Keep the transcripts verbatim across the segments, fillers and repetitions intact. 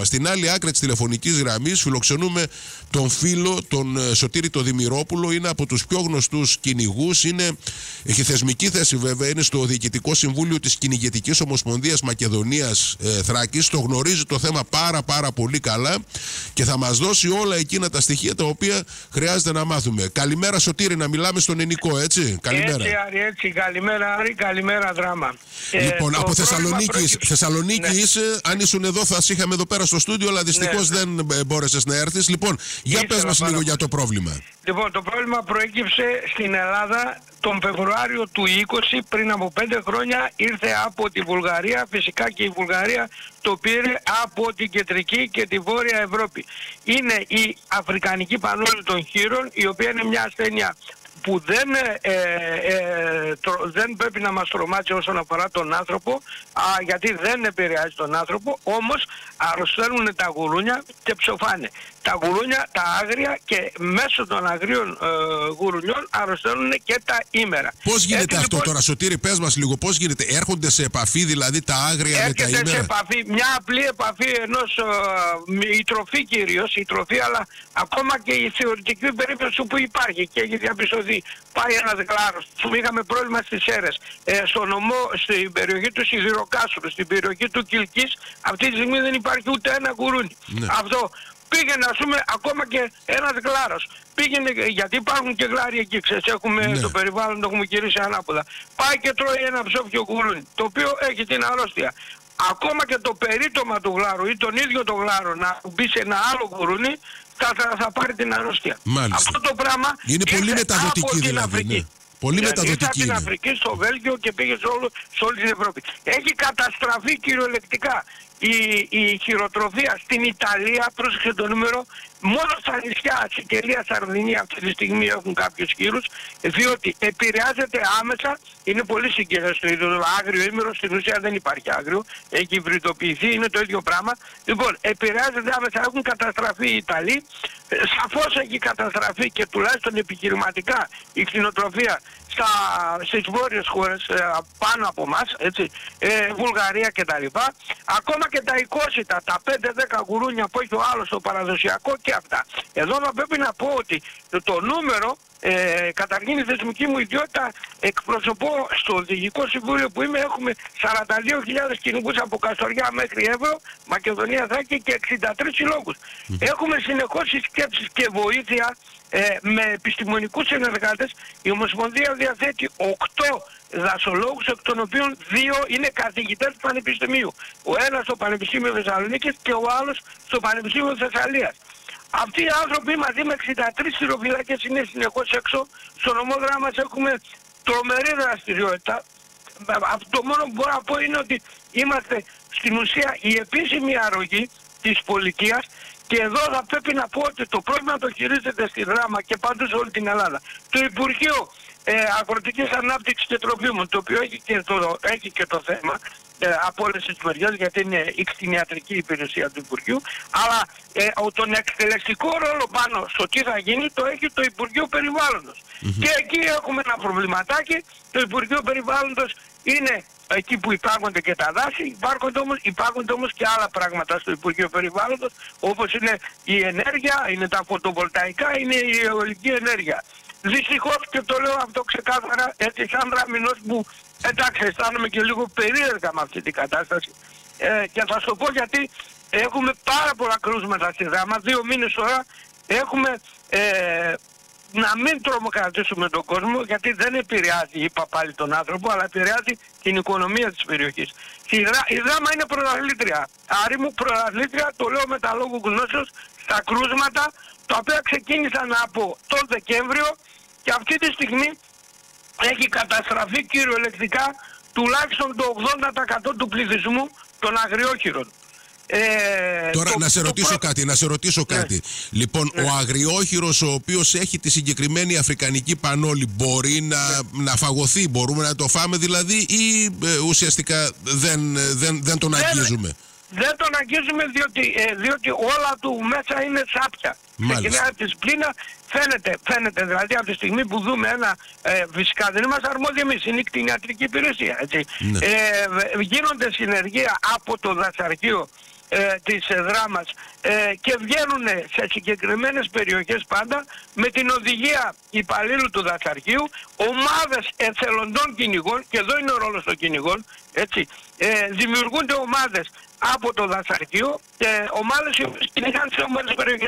πρόβλημα. Στην άλλη άκρη της τηλεφωνικής γραμμής φιλοξενούμε τον φίλο, τον Σωτήρη το Δημηρόπουλο. Είναι από τους πιο γνωστούς κυνηγούς. Είναι, έχει θεσμική θέση βέβαια, είναι στο Διοικητικό Συμβούλιο της Κυνηγετικής Ομοσπονδίας Μακεδονίας ε, Θράκης. Το γνωρίζει το θέμα πάρα πάρα πολύ καλά και θα μας δώσει όλα εκείνα τα στοιχεία τα οποία χρειάζεται να μάθουμε. Καλημέρα Σωτήρη, να μιλάμε στον ελληνικό, έτσι. Καλημέρα. Έτσι, Άρη, έτσι. Καλημέρα Άρη, καλημέρα Δράμα. Λοιπόν, ε, από Θεσσαλονίκη, πρόκειται... Θεσσαλονίκη ναι. είσαι. Αν ήσουν εδώ θα σε είχαμε εδώ πέρα στο στούντιο, αλλά δυστυχώς ναι. δεν μπόρεσες να έρθεις. Λοιπόν, για Ήθελα πες μας λίγο για το πρόβλημα. Λοιπόν, το πρόβλημα προέκυψε στην Ελλάδα τον Φεβρουάριο του είκοσι, πριν από πέντε χρόνια ήρθε από τη Βουλγαρία. Φυσικά και η Βουλγαρία το πήρε από την κεντρική και τη βόρεια Ευρώπη. Είναι η Αφρικανική Πανόλη των Χείρων, η οποία είναι μια ασθένεια που δεν, ε, ε, τρο, δεν πρέπει να μας τρομάξει όσον αφορά τον άνθρωπο, α, γιατί δεν επηρεάζει τον άνθρωπο, όμως αρρωσταίνουν τα γουρούνια και ψοφάνε. Τα γουρούνια, τα άγρια, και μέσω των αγρίων ε, γουρουνιών αρρωσταίνουν και τα ήμερα. Πώς γίνεται Έτσι, αυτό λοιπόν, τώρα Σωτήρη, πες μας λίγο, πώς γίνεται, έρχονται σε επαφή δηλαδή τα άγρια με τα ήμερα? Σε επαφή, μια απλή επαφή ενός, ε, η τροφή κυρίως, η τροφή, αλλά ακόμα και η θεωρητική περίπτωση που υπάρχει και έχει διαπιστωθεί. Πάει ένας γλάρος, είχαμε πρόβλημα στις Σέρρες, ε, στο νομό, στην περιοχή του Σιδηροκάστρου, στην περιοχή του Κιλκής, αυτή τη στιγμή δεν υπάρχει ούτε ένα γουρούνι. Ναι. Αυτό πήγαινε, ας πούμε, ακόμα και ένας γλάρος. Πήγαινε, γιατί υπάρχουν και γλάροι εκεί, ξέρεις, έχουμε ναι. το περιβάλλον, το έχουμε γυρίσει ανάποδα. Πάει και τρώει ένα ψόφιο γουρούνι, το οποίο έχει την αρρώστια. Ακόμα και το περίτωμα του γλάρου ή τον ίδιο το γλάρο να μπει σε ένα άλλο γουρούνι, θα, θα, θα πάρει την αρρώστια. Μάλιστα. Αυτό το πράγμα είναι πολύ μεταδοτική από την δηλαδή. Αφρική. Ναι. Πολύ μεταδοτική. Ήρθε από την Αφρική στο Βέλγιο και πήγε σε, όλο, σε όλη την Ευρώπη. Έχει καταστραφεί κυριολεκτικά η, η χειροτροφία στην Ιταλία. Πρόσεξε το νούμερο. Μόνο στα νησιά, Σικελία, Σαρδινία αυτή τη στιγμή έχουν κάποιους χείρους, διότι επηρεάζεται άμεσα. Είναι πολύ συγκεκριμένο το ίδιο άγριο ήμερο, στην ουσία δεν υπάρχει άγριο, έχει υβριδοποιηθεί, είναι το ίδιο πράγμα. Λοιπόν, επηρεάζεται άμεσα, έχουν καταστραφεί οι Ιταλοί, σαφώς έχει καταστραφεί και τουλάχιστον επιχειρηματικά η κτηνοτροφία στα, στις βόρειες χώρες ε, πάνω από εμάς, έτσι, ε, Βουλγαρία κτλ. Ακόμα και τα εικόσιτα, τα πέντε δέκα γουρούνια που έχει ο άλλος στο παραδοσιακό και αυτά. Εδώ θα πρέπει να πω ότι το νούμερο, ε, καταρχήν η θεσμική μου ιδιότητα, εκπροσωπώ στο Διοικητικό Συμβούλιο που είμαι, έχουμε σαράντα δύο χιλιάδες κυνηγούς από Καστοριά μέχρι Εύρο, Μακεδονία, Θράκη και εξήντα τρεις συλλόγους. Mm. Έχουμε συνεχώς συσκέψεις και βοήθεια ε, με επιστημονικούς συνεργάτες. Η Ομοσπονδία διαθέτει οκτώ δασολόγους, εκ των οποίων δύο είναι καθηγητές του Πανεπιστημίου. Ο ένας στο Πανεπιστήμιο Θεσσαλονίκης και ο άλλος στο Πανεπιστήμιο Θεσσαλίας. Αυτοί οι άνθρωποι μαζί με εξήντα τρεις χειροφυλάκες είναι συνεχώς έξω. Στο νομό Δράμας έχουμε τρομερή δραστηριότητα. Αυτό το μόνο που μπορώ να πω είναι ότι είμαστε στην ουσία η επίσημη αρρωγή της πολιτείας. Και εδώ θα πρέπει να πω ότι το πρόβλημα το χειρίζεται στη Δράμα και παντού σε όλη την Ελλάδα. Το Υπουργείο ε, Αγροτικής Ανάπτυξης και Τροφίμων, το οποίο έχει και το, έχει και το θέμα ε, από όλες τις μεριές, γιατί είναι η κτηνιατρική υπηρεσία του Υπουργείου, αλλά ε, τον εκτελεστικό ρόλο πάνω στο τι θα γίνει το έχει το Υπουργείο Περιβάλλοντος. Mm-hmm. Και εκεί έχουμε ένα προβληματάκι. Το Υπουργείο Περιβάλλοντος είναι εκεί που υπάρχονται και τα δάση, υπάρχονται όμως, υπάρχονται όμως και άλλα πράγματα στο Υπουργείο Περιβάλλοντος, όπως είναι η ενέργεια, είναι τα φωτοβολταϊκά, είναι η αιωλική ενέργεια. Δυστυχώς, και το λέω αυτό ξεκάθαρα, έτσι σαν δραμηνός που, εντάξει, αισθάνομαι και λίγο περίεργα με αυτή την κατάσταση, ε, και θα σου πω γιατί έχουμε πάρα πολλά κρούσματα στη Δράμα, δύο μήνες τώρα έχουμε... Ε, να μην τρομοκρατήσουμε τον κόσμο, γιατί δεν επηρεάζει, είπα πάλι, τον άνθρωπο, αλλά επηρεάζει την οικονομία της περιοχής. Η, Δρά, η Δράμα είναι πρωταθλήτρια. Άρη μου, πρωταθλήτρια, το λέω με τα λόγου γνώσεως, στα κρούσματα, τα οποία ξεκίνησαν από τον Δεκέμβριο και αυτή τη στιγμή έχει καταστραφεί κυριολεκτικά τουλάχιστον το ογδόντα τοις εκατό του πληθυσμού των αγριόχειρων. Ε, Τώρα το, να σε το ρωτήσω προ... κάτι, να σε ρωτήσω ναι. κάτι. Λοιπόν, ναι. ο αγριόχειρος ο οποίος έχει τη συγκεκριμένη αφρικανική πανόλη μπορεί να, ναι. να φαγωθεί, μπορούμε να το φάμε δηλαδή, ή ε, ουσιαστικά δεν, δεν, δεν τον δεν, αγγίζουμε? Δεν τον αγγίζουμε διότι, ε, διότι όλα του μέσα είναι σάπια. Ξεκινάει από τη σπλήνα, φαίνεται, φαίνεται δηλαδή από τη στιγμή που δούμε ένα, ε, φυσικά δεν είμαστε αρμόδιοι εμείς, είναι η κτηνιατρική υπηρεσία, έτσι. Ναι. Ε, γίνονται συνεργεία από το δασαρχείο ε, της ε, δράμας ε, και βγαίνουν σε συγκεκριμένες περιοχές πάντα με την οδηγία υπαλλήλου του δασαρχείου, ομάδες εθελοντών κυνηγών, και εδώ είναι ο ρόλος των κυνηγών, έτσι, ε, δημιουργούνται ομάδες από το δασαρχείο, ε, ομάδες οι οποίες κυνηγάνε σε ομάδες περιοχές.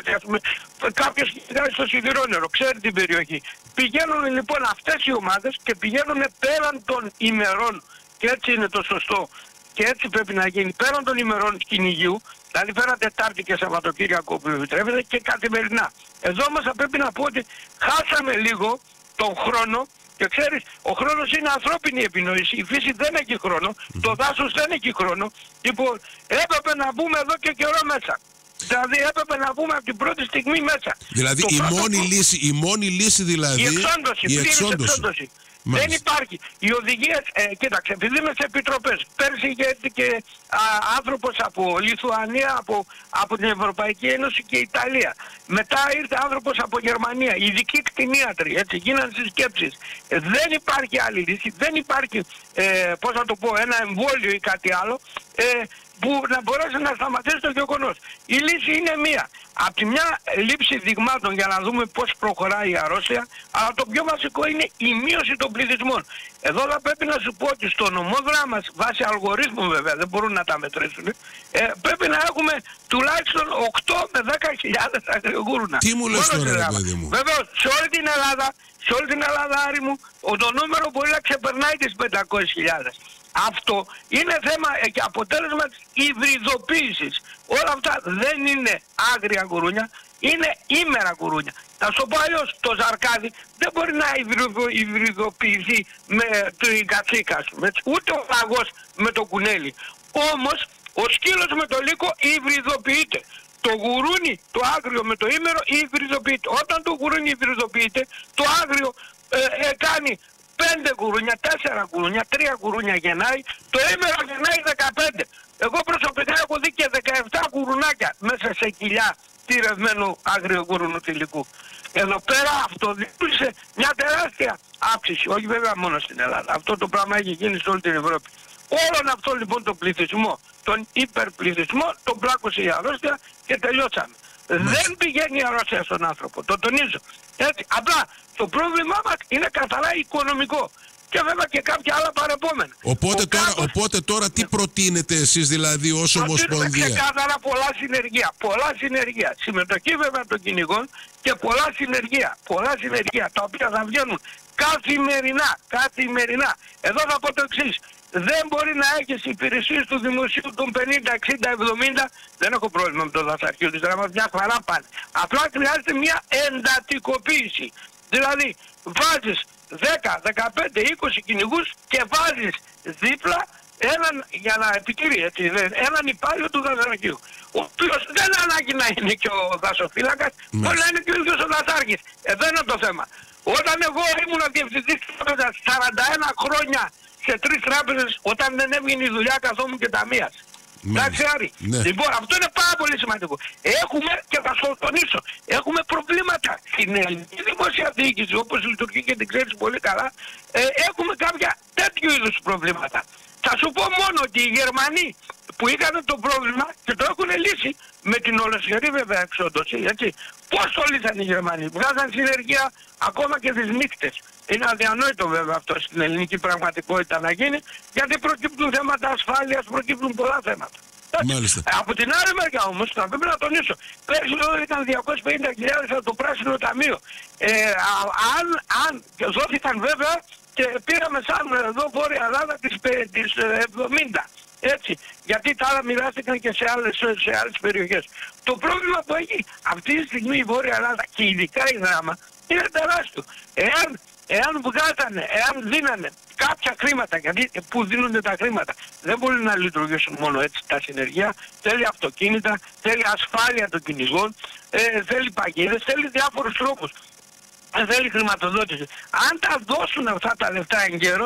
Κάποιος κυνηγάει στο Σιδηρόνερο, ξέρει την περιοχή. Πηγαίνουν λοιπόν αυτές οι ομάδες και πηγαίνουν πέραν των ημερών, και έτσι είναι το σωστό και έτσι πρέπει να γίνει, πέραν των ημερών κυνηγίου, δηλαδή πέραν Τετάρτη και Σαββατοκύριακο που επιτρέπεται, και καθημερινά. Εδώ όμως θα πρέπει να πω ότι χάσαμε λίγο τον χρόνο. Και ξέρεις, ο χρόνος είναι ανθρώπινη επινόηση. Η φύση δεν έχει χρόνο, mm-hmm. το δάσος δεν έχει χρόνο. Λοιπόν, έπρεπε να μπούμε εδώ και καιρό μέσα. Δηλαδή έπρεπε να μπούμε από την πρώτη στιγμή μέσα. Δηλαδή το η μόνη, το... λύση, η μόνη λύση δηλαδή... Η εξόντωση, η εξόντωση. εξόντωση. Δεν υπάρχει. Οι οδηγίες, ε, κοίταξε, επειδή είμαι σε επιτροπές, πέρσι είχε και α, άνθρωπος από Λιθουανία, από, από την Ευρωπαϊκή Ένωση και Ιταλία. Μετά ήρθε άνθρωπος από Γερμανία, ειδικοί κτηνίατροι, έτσι, γίνανε συσκέψεις. Ε, δεν υπάρχει άλλη λύση, δεν υπάρχει, ε, πώς να το πω, ένα εμβόλιο ή κάτι άλλο, ε, που να μπορέσει να σταματήσει το γεγονός. Η λύση είναι μία. Απ' τη μια λήψη δειγμάτων για να δούμε πώς προχωράει η αρρώστια, αλλά το πιο βασικό είναι η μείωση των πληθυσμών. Εδώ θα πρέπει να σου πω ότι στο νομό δράμας, βάσει αλγορίθμου βέβαια, δεν μπορούν να τα μετρήσουν, ε, πρέπει να έχουμε τουλάχιστον οκτώ με δέκα χιλιάδες αγριογούρουνα. Τι μου λες τώρα, ρε παιδί μου? Βεβαίως, σε όλη την Ελλάδα, σε όλη την Ελλάδα, Άρη μου, το νούμερο μπορεί να ξεπερνάει τις πεντακόσιες χιλιάδες. Αυτό είναι θέμα και αποτέλεσμα της υβριδοποίησης. Όλα αυτά δεν είναι άγρια γουρούνια, είναι ήμερα γουρούνια. Θα σου πω αλλιώς, το ζαρκάδι δεν μπορεί να υβριδοποιηθεί με την κατσίκα σου, ούτε ο φαγός με το κουνέλι. Όμως ο σκύλος με το λύκο υβριδοποιείται. Το γουρούνι, το άγριο με το ήμερο υβριδοποιείται. Όταν το γουρούνι υβριδοποιείται, το άγριο ε, ε, κάνει πέντε γουρούνια, τέσσερα γουρούνια, τρία γουρούνια γεννάει, το ήμερο γεννάει δεκαπέντε. Εγώ προσωπικά έχω δει και δεκαεπτά γουρουνάκια μέσα σε κοιλιά τυρευμένου άγριο γουρούνου θηλυκού. Εδώ πέρα αυτό δημιούργησε μια τεράστια αύξηση, όχι βέβαια μόνο στην Ελλάδα. Αυτό το πράγμα έχει γίνει σε όλη την Ευρώπη. Όλον αυτό λοιπόν τον πληθυσμό, τον υπερπληθυσμό, τον πλάκωσε η αρρώστια και τελειώσαμε. Μάλιστα. Δεν πηγαίνει η αρρώστια στον άνθρωπο, το τονίζω. Έτσι, απλά το πρόβλημά μας είναι καθαρά οικονομικό. Και βέβαια και κάποια άλλα παρεπόμενα. Οπότε, Ο τώρα, κάπως... οπότε τώρα τι προτείνετε εσείς δηλαδή ως Ομοσπονδία? Ξεκάθαρα πολλά συνεργεία. Πολλά συνεργεία. Συμμετοχή βέβαια των κυνηγών και πολλά συνεργεία. Πολλά συνεργεία τα οποία θα βγαίνουν καθημερινά. Καθημερινά. Εδώ θα πω το εξής. Δεν μπορεί να έχεις υπηρεσίες του δημοσίου των πενήντα, εξήντα, εβδομήντα. Δεν έχω πρόβλημα με το δασαρχείο της δράμας, μια χαρά πάνε. Απλά χρειάζεται μια εντατικοποίηση. Δηλαδή βάζεις δέκα, δεκαπέντε, είκοσι κυνηγούς και βάζεις δίπλα έναν, για να επιτηρεί, έτσι, έναν υπάλληλο του δασαρχείου. Ο οποίος δεν ανάγκη να είναι και ο δασοφύλακας, μπορεί να είναι και ο ίδιος ο δασάρχης. Εδώ είναι το θέμα. Όταν εγώ ήμουν διευθυντής σαράντα ένα χρόνια σε τρεις τράπεζες, όταν δεν έβγαινε η δουλειά καθόμουν και ταμείας. Εντάξει Άρη. Ναι. Λοιπόν, αυτό είναι πάρα πολύ σημαντικό. Έχουμε, και θα σου τονίσω, έχουμε προβλήματα στην ελληνική δημόσια διοίκηση, όπως λειτουργεί και την ξέρεις πολύ καλά, ε, έχουμε κάποια τέτοιου είδους προβλήματα. Θα σου πω μόνο ότι οι Γερμανοί που είχαν το πρόβλημα και το έχουν λύσει με την ολοσχερή βέβαια εξόντωση, έτσι. Πώς το λύσαν οι Γερμανοί? Βγάζαν συνεργεία ακόμα και τις νύχτες. Είναι αδιανόητο βέβαια αυτό στην ελληνική πραγματικότητα να γίνει, γιατί προκύπτουν θέματα ασφάλειας, προκύπτουν πολλά θέματα. Μάλιστα. Από την άλλη μεριά όμως θα πρέπει να τονίσω, πέρσι εδώ ήταν διακόσιες πενήντα χιλιάδες από το Πράσινο Ταμείο. Ε, αν, αν δόθηκαν βέβαια και πήραμε σαν εδώ Βόρεια Ελλάδα τις, τις εβδομήντα. Έτσι, γιατί τα άλλα μοιράστηκαν και σε άλλες, σε άλλες περιοχές. Το πρόβλημα που έχει αυτή τη στιγμή η Βόρεια Ελλάδα και ειδικά η Δράμα είναι τεράστιο. Εάν, εάν βγάζανε, εάν δίνανε κάποια χρήματα, γιατί που δίνονται τα χρήματα, δεν μπορεί να λειτουργήσουν μόνο έτσι τα συνεργεία, θέλει αυτοκίνητα, θέλει ασφάλεια των κυνηγών, ε, θέλει παγίδες, θέλει διάφορους τρόπους. Θέλει χρηματοδότηση. Αν τα δώσουν αυτά τα λεφτά εγκαίρως,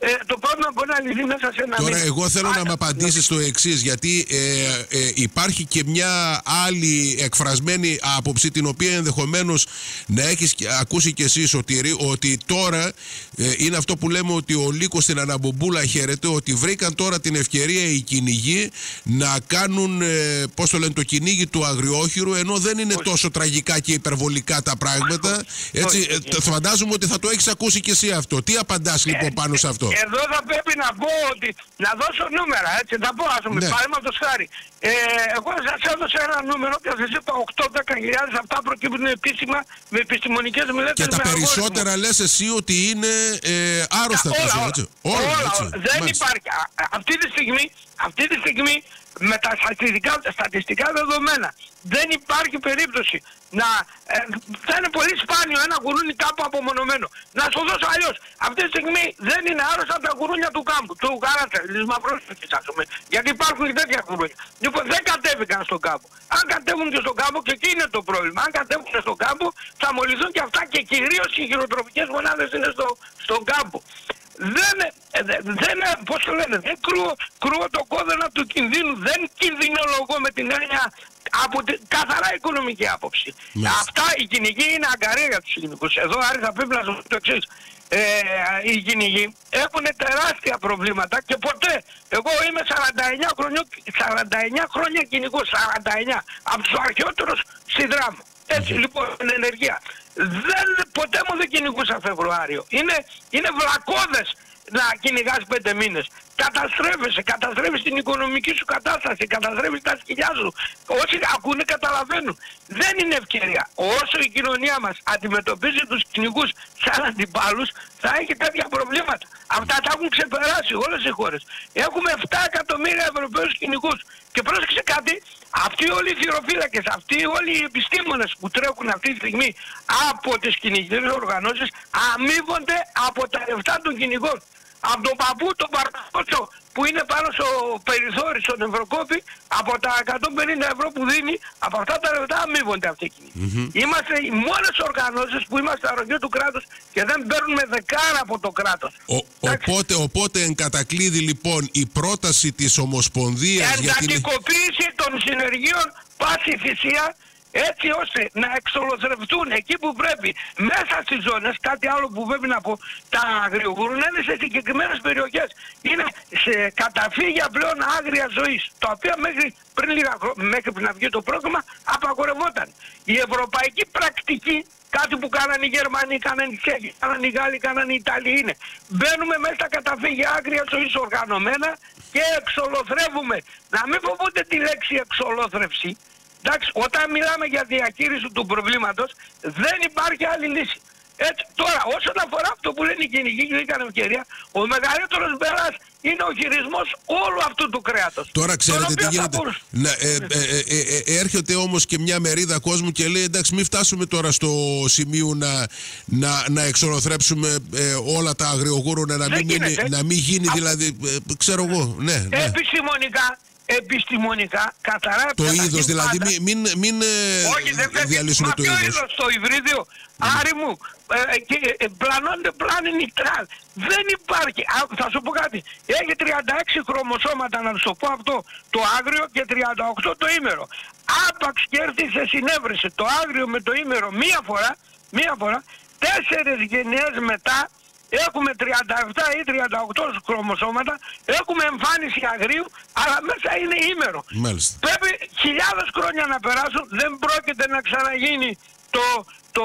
ε, το πρόβλημα μπορεί να λυθεί μέσα σε ένα Τώρα μήνα. εγώ θέλω Α, να με απαντήσεις το εξής, γιατί ε, ε, υπάρχει και μια άλλη εκφρασμένη άποψη, την οποία ενδεχομένως να έχεις ακούσει κι εσύ, Σωτήρη, ότι τώρα ε, είναι αυτό που λέμε ότι ο λύκος στην αναμπομπούλα χαίρεται, ότι βρήκαν τώρα την ευκαιρία οι κυνηγοί να κάνουν, ε, πώς το λένε, το κυνήγι του αγριόχειρου, ενώ δεν είναι Όχι. τόσο τραγικά και υπερβολικά τα πράγματα. Έτσι, Όχι. ε, φαντάζομαι ότι θα το έχεις ακούσει κι εσύ αυτό. Τι απαντάς λοιπόν πάνω σε αυτό? Εδώ θα πρέπει να πω ότι, να δώσω νούμερα, έτσι, θα πω, ας πούμε, Ναι. παραδείγματος χάρη. Ε, εγώ σας έδωσα ένα νούμερο και σας είπα οκτώ με δέκα χιλιάδες, αυτά προκύπτουν επίσημα με επιστημονικές μελέτες. Και τα με περισσότερα αλγόριθμο. λες εσύ ότι είναι ε, άρρωστα όλα, τόσο, όλα, έτσι. όλα, όλα, έτσι. δεν Μάλιστα. υπάρχει. Α, α, αυτή τη στιγμή, αυτή τη στιγμή με τα στατιστικά, στατιστικά δεδομένα δεν υπάρχει περίπτωση να ε, θα είναι πολύ σπάνιο ένα γουρούνι κάπου απομονωμένο. Να σου δώσω αλλιώς. Αυτή τη στιγμή δεν είναι άρρωστα τα γουρούνια του κάμπου, του καράτσα, της μαυρόσφυγης, ας πούμε. Γιατί υπάρχουν και τέτοια γουρούνια. Λοιπόν, δεν κατέβηκαν στον κάμπο. Αν κατέβουν και στον κάμπο, και εκεί είναι το πρόβλημα. Αν κατέβουν και στον κάμπο, θα μολυθούν και αυτά, και κυρίως οι χειροτροφικές μονάδες είναι στο, στον κάμπο. Δεν, δεν, πώς το λένε, δεν κρούω, κρούω το κόδωνα του κινδύνου, δεν κινδυνολογώ με την έννοια από την καθαρά οικονομική άποψη. Μάλιστα. Αυτά οι κυνηγοί είναι αγκαρία για τους κυνηγούς. Εδώ, Άρη, θα πρέπει να σου πω το εξής. Ε, οι κυνηγοί έχουν τεράστια προβλήματα και ποτέ, εγώ είμαι σαράντα εννιά χρόνια, σαράντα εννιά χρόνια κυνηγός, σαράντα εννιά, από τους αρχαιότερους στη Δράμο. Έτσι, λοιπόν, στην ενεργεία. Δεν, ποτέ μου δεν κυνηγούσα Φεβρουάριο. Είναι, είναι βλακώδες να κυνηγάς πέντε μήνες. Καταστρέφεσαι, καταστρέφεις την οικονομική σου κατάσταση, καταστρέφεις τα σκυλιά σου. Όσοι ακούνε καταλαβαίνουν. Δεν είναι ευκαιρία. Όσο η κοινωνία μας αντιμετωπίζει τους κυνηγούς σαν αντιπάλους, θα έχει τέτοια προβλήματα. Αυτά τα έχουν ξεπεράσει όλες οι χώρες. Έχουμε επτά εκατομμύρια Ευρωπαίους κυνηγούς. Και πρόσεξε κάτι, αυτοί όλοι οι θυροφύλακες, αυτοί όλοι οι επιστήμονες που τρέχουν αυτή τη στιγμή από τις κυνηγικές οργανώσεις αμείβονται από τα λεφτά των κυνηγών. Από τον παππού, τον Παρκότσο που είναι πάνω στο περιθώριο, στον Ευρωκόπη, από τα εκατόν πενήντα ευρώ που δίνει, από αυτά τα λεφτά αμείβονται αυτοί οι κυνηγοί. Mm-hmm. Είμαστε οι μόνες οργανώσεις που είμαστε αρρωγή του κράτους και δεν παίρνουμε δεκάρα από το κράτος. Ο, οπότε, οπότε εν κατακλείδη λοιπόν η πρόταση της Ομοσπονδίας για την εντατικοποίηση των συνεργείων πάση θυσία, έτσι ώστε να εξολοθρευτούν εκεί που πρέπει, μέσα στις ζώνες. Κάτι άλλο που πρέπει να πω, τα αγριογούρουνα είναι σε συγκεκριμένες περιοχές. Είναι σε καταφύγια πλέον άγρια ζωής, τα οποία μέχρι πριν λίγα χρόνια, μέχρι πριν να βγει το πρόγραμμα, απαγορευόταν. Η ευρωπαϊκή πρακτική, κάτι που κάνανε οι Γερμανοί, κάνανε οι Τσέχοι, κάνανε οι Γάλλοι, κάνανε οι Ιταλοί, είναι μπαίνουμε μέσα στα καταφύγια άγρια ζωής οργανωμένα και εξολοθρεύουμε. Να μην φοβούνται τη λέξη εξολόθρευση. Εντάξει, όταν μιλάμε για διαχείριση του προβλήματος, δεν υπάρχει άλλη λύση. Έτσι, τώρα, όσον αφορά αυτό που λένε οι κυνηγοί και είχαν ευκαιρία, ο μεγαλύτερος μπεράς είναι ο χειρισμός όλου αυτού του κρέατος. Τώρα ξέρετε τι γίνεται. Να, ε, ε, ε, ε, ε, έρχεται όμως και μια μερίδα κόσμου και λέει εντάξει, μην φτάσουμε τώρα στο σημείο να, να, να εξολοθρέψουμε ε, όλα τα αγριογούρουνα, να, μην, μείνει, να μην γίνει Α, δηλαδή, ε, ξέρω εγώ, ναι, ναι. Επιστημονικά. Επιστημονικά, καθαρά το είδος δηλαδή, μην, μην, μην όχι, δεν διαλύσουμε μα το ποιο είδος. είδος, το υβρίδιο, mm. Άρη μου, ε, και ε, πλανώνται πλάνη νητράλ. Δεν υπάρχει, α, θα σου πω κάτι, έχει τριάντα έξι χρωμοσώματα, να σου το πω αυτό, το άγριο, και τριάντα οκτώ το ήμερο. Άπαξ και έρθει σε συνέβρεση το άγριο με το ήμερο μία φορά, μία φορά, τέσσερις γενιές μετά, έχουμε τριάντα επτά ή τριάντα οκτώ χρωμοσώματα, έχουμε εμφάνιση αγρίου, αλλά μέσα είναι ήμερο. Μάλιστα. Πρέπει χιλιάδες χρόνια να περάσουν, δεν πρόκειται να ξαναγίνει το, το,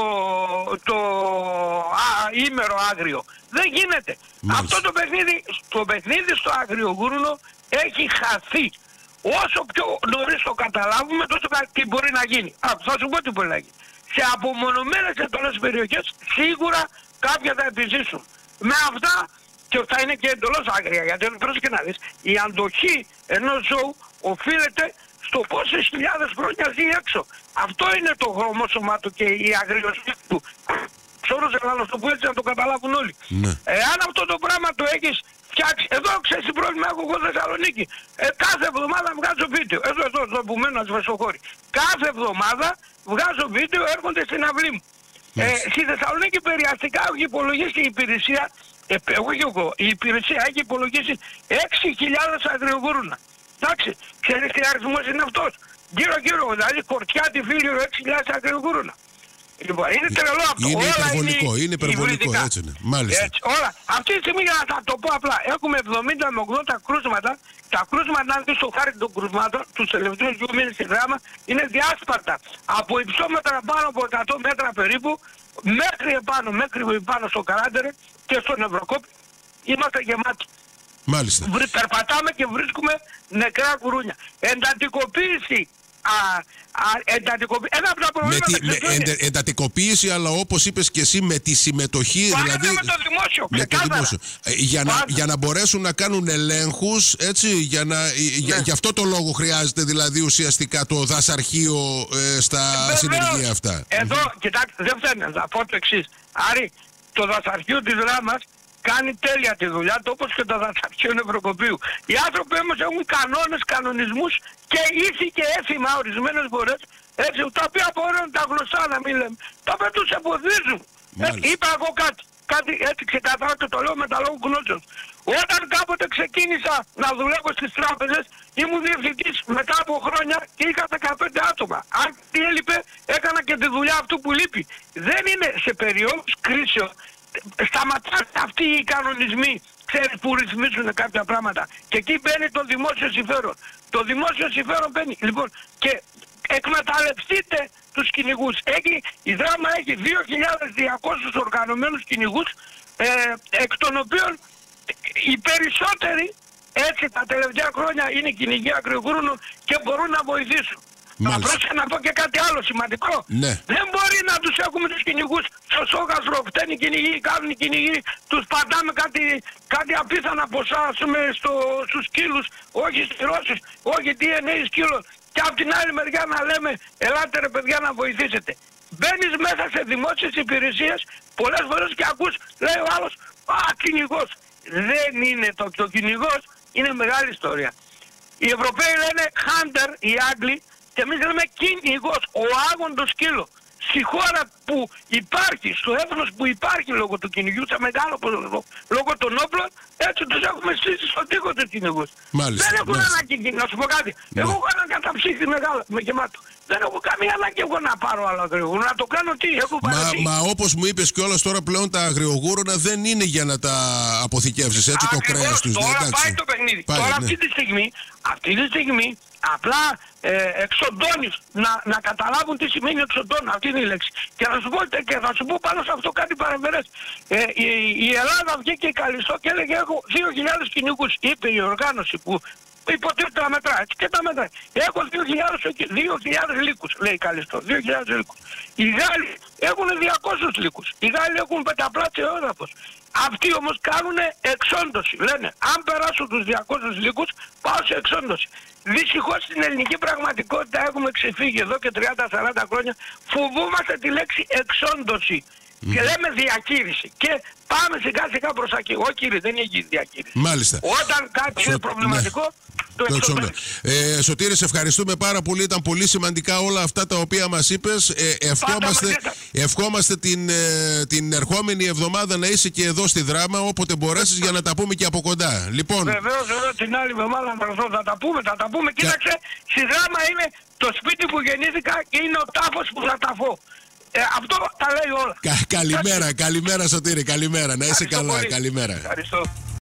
το α, ήμερο άγριο. Δεν γίνεται. Μάλιστα. Αυτό το παιχνίδι, το παιχνίδι στο αγριογούρνο έχει χαθεί. Όσο πιο νωρίς το καταλάβουμε, τόσο τι μπορεί να γίνει. Α, θα σου πω τι μπορεί να γίνει. Σε απομονωμένες εντολές περιοχές σίγουρα κάποια θα επιζήσουν. Με αυτά, και θα είναι και εντελώς άγρια, γιατί πρόσεχε να δεις, η αντοχή ενός ζώου οφείλεται στο πόσες χιλιάδες χρόνια ζει έξω. Αυτό είναι το χρωμόσωμά του και η αγριοσύνη του. Ψώρος να το πω έτσι να το καταλάβουν όλοι. Ναι. Εάν αυτό το πράγμα το έχεις φτιάξει, εδώ ξέρεις τι πρόβλημα έχω εγώ Θεσσαλονίκη. Ε, κάθε εβδομάδα βγάζω βίντεο. Εδώ, εδώ, εδώ που μένω Ασβεσοχώρη. Κάθε εβδομάδα βγάζω βίντεο, έρχονται στην αυλή μου. Ε, στη Θεσσαλονίκη περιαστικά έχει υπολογίσει η υπηρεσία Ε, εγώ και εγώ. Η υπηρεσία έχει υπολογίσει έξι χιλιάδες αγριογούρουνα. Εντάξει, ξέρεις τι αριθμός είναι αυτός? Γύρω-γύρω, δηλαδή χορτιά τη φίλη έξι χιλιάδες αγριογούρουνα. Λοιπόν, είναι τρελό αυτό. Είναι όλα υπερβολικό, είναι, είναι υπερβολικό, υβριδικά. έτσι είναι. Μάλιστα. Έτσι, όλα. Αυτή τη στιγμή, για να τα το πω απλά, έχουμε εβδομήντα με ογδόντα κρούσματα. Τα κρούσματα, αν δεις το χάρτη των κρούσματων, τους τελευταίους δύο μήνες στη Δράμα, είναι διάσπαρτα. Από υψόμετρα πάνω από εκατό μέτρα περίπου, μέχρι επάνω, μέχρι επάνω στο Καράντερε και στον Ευρωκόπη, είμαστε γεμάτοι. Μάλιστα. Περπατάμε και βρίσκουμε νεκρά κουρούνια. Εντατικοποίηση. Α, α, εντατικοποίηση. Ένα από τα προβλήματα με τη, με εντε, εντατικοποίηση, αλλά όπως είπες και εσύ, με τη συμμετοχή. Πάμε δηλαδή, με το δημόσιο. με το δημόσιο. Ε, για, να, για να μπορέσουν να κάνουν ελέγχους, έτσι, για, να, ναι. για, για αυτό το λόγο χρειάζεται δηλαδή ουσιαστικά το δασαρχείο ε, στα συνεργεία αυτά. Εδώ, mm-hmm. κοιτάξτε, δεν φταίνει να πω το εξής. Άρη, το δασαρχείο της Δράμας κάνει τέλεια τη δουλειά του, όπως και το δασαρχείο Νευροκοπίου. Οι άνθρωποι όμως έχουν κανόνες, κανονισμούς και ήθη και έθιμα ορισμένες φορές, έτσι, τα οποία μπορούν τα γνωστά να μην λέμε, τα οποία τους εμποδίζουν. Ε, είπα εγώ κάτι, κάτι έτσι ξεκαθαρά και το λέω με τα λόγου γνώσεως. Όταν κάποτε ξεκίνησα να δουλεύω στις τράπεζες, ήμουν διευθυντής μετά από χρόνια και είχα δεκαπέντε άτομα. Αν τι έλειπε, έκανα και τη δουλειά αυτού που λείπει. Δεν είναι σε περιόδους κρίσεων. Σταματάνε αυτοί οι κανονισμοί, ξέρεις, που ρυθμίζουν κάποια πράγματα. Και εκεί μπαίνει το δημόσιο συμφέρον. Το δημόσιο συμφέρον μπαίνει. Λοιπόν, και εκμεταλλευτείτε τους κυνηγούς. Έχει, η Δράμα έχει δύο χιλιάδες διακόσιους οργανωμένους κυνηγούς, ε, εκ των οποίων οι περισσότεροι, έτσι, τα τελευταία χρόνια είναι κυνηγοί αγριογούρνων και μπορούν να βοηθήσουν. Θα πρόσεχε να πω και κάτι άλλο σημαντικό. Ναι. Δεν μπορεί να τους έχουμε τους κυνηγούς στο σόγαστρο, φταίνει οι κυνηγοί, κάνουν οι κυνηγοί, τους πατάμε κάτι, κάτι απίθανα ποσά, ας πούμε, στο, στους σκύλους, όχι στις ρώσεις, όχι τι εν έι σκύλων. Και από την άλλη μεριά να λέμε, ελάτε ρε παιδιά να βοηθήσετε. Μπαίνεις μέσα σε δημόσιες υπηρεσίες, πολλές φορές και ακούς, λέει ο άλλος, α, κυνηγός. Δεν είναι το, το κυνηγός, είναι μεγάλη ιστορία. Οι Ευρωπαίοι λένε hunter, οι Άγγλοι, και εμείς λέμε κυνηγός, ο άγοντο σκύλο. Στη χώρα που υπάρχει, στο έθνος που υπάρχει λόγω του κυνηγιού, σε μεγάλο ποσοστό, λόγω των όπλων, έτσι τους έχουμε στήσει στον τοίχο τους κυνηγούς. Δεν έχουν ανάγκη, να σου πω κάτι. Ναι. Εγώ έχω ένα καταψύχτη μεγάλο, με γεμάτο. Δεν έχω καμία ανάγκη εγώ να πάρω άλλο αγριογούρονα. Να το κάνω τι, έχω παρατήσει. Μα, μα όπως μου είπες κιόλας τώρα πλέον τα αγριογούρονα δεν είναι για να τα αποθηκεύσεις, έτσι. Ακριβώς, το κρέας τους. Τώρα ναι, πάει το παιχνίδι. Πάει, τώρα ναι. αυτή τη στιγμή, αυτή τη στιγμή απλά ε, εξοντώνεις, να, να καταλάβουν τι σημαίνει εξοντώνω, αυτή είναι η λέξη. Και θα σου πω, και θα σου πω πάνω σε αυτό κάτι παρεμφερές. Ε, η, η Ελλάδα βγήκε καλιστό και έλεγε έχω δύο χιλιάδες κυνηγούς. Είπε η οργάνωση που υποτίθεται τα μετρά, έτσι και τα μετρά. Έχω δύο χιλιάδες λύκους, λέει καλιστό, δύο χιλιάδες λύκους. Οι Γάλλοι έχουν διακόσιους λύκους. Οι Γάλλοι έχουν πενταπλάσιο έδαφος. Αυτοί όμως κάνουν εξόντωση. Λένε, αν περάσουν τους διακόσιους λύκους, πάω σε εξόντωση. Δυστυχώς στην ελληνική πραγματικότητα έχουμε ξεφύγει εδώ και τριάντα σαράντα χρόνια. Φοβούμαστε τη λέξη εξόντωση. Mm. Και λέμε διακήρυξη. Και πάμε σιγά σιγά προς εκεί. Όχι κύριε, δεν έχει διακήρυξη. Μάλιστα. Όταν κάτι Σο... είναι προβληματικό, ναι. το εξόντωση. Ε, Σωτήρη, σε ευχαριστούμε πάρα πολύ. Ήταν πολύ σημαντικά όλα αυτά τα οποία μας είπες. Ε, ευχόμαστε ευχόμαστε την, ε, την ερχόμενη εβδομάδα να είσαι και εδώ στη Δράμα, όποτε μπορέσεις, για να τα πούμε και από κοντά. Λοιπόν, βεβαίως, εδώ την άλλη εβδομάδα θα τα πούμε, θα τα πούμε. Κοίταξε, στη Δράμα είναι το σπίτι που γεννήθηκα και είναι ο τάφος που θα ταφώ. Ε, αυτό τα λέει όλα. Κα, καλημέρα, καλημέρα Σωτήρη, καλημέρα. Να είσαι καλά, πολύ. Καλημέρα. Ευχαριστώ.